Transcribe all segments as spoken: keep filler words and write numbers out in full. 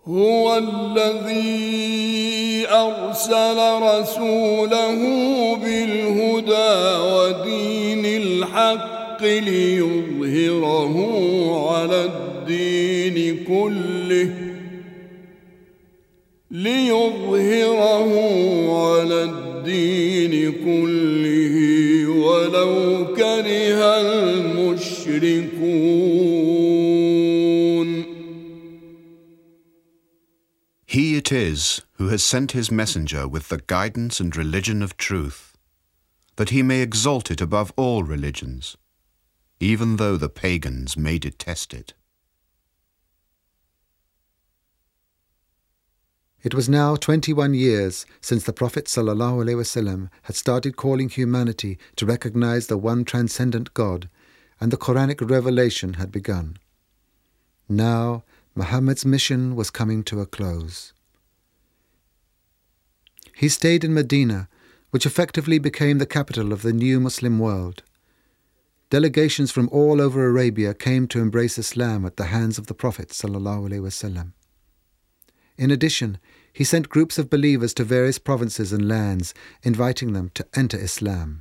هو الذي أرسل رسوله بالهدى ودين الحق ليظهره على الدين كله ليظهره على الدين كله ولو كره المشركون. He it is who has sent his messenger with the guidance and religion of truth, that he may exalt it above all religions, even though the pagans may detest it. It was now twenty-one years since the Prophet ﷺ had started calling humanity to recognize the one transcendent God, and the Quranic revelation had begun. Now, Muhammad's mission was coming to a close. He stayed in Medina, which effectively became the capital of the new Muslim world. Delegations from all over Arabia came to embrace Islam at the hands of the Prophet ﷺ. In addition, he sent groups of believers to various provinces and lands, inviting them to enter Islam.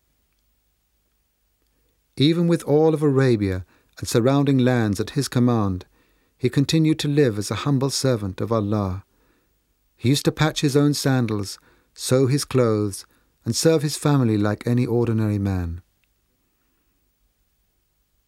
Even with all of Arabia and surrounding lands at his command, he continued to live as a humble servant of Allah. He used to patch his own sandals, sew his clothes, and serve his family like any ordinary man.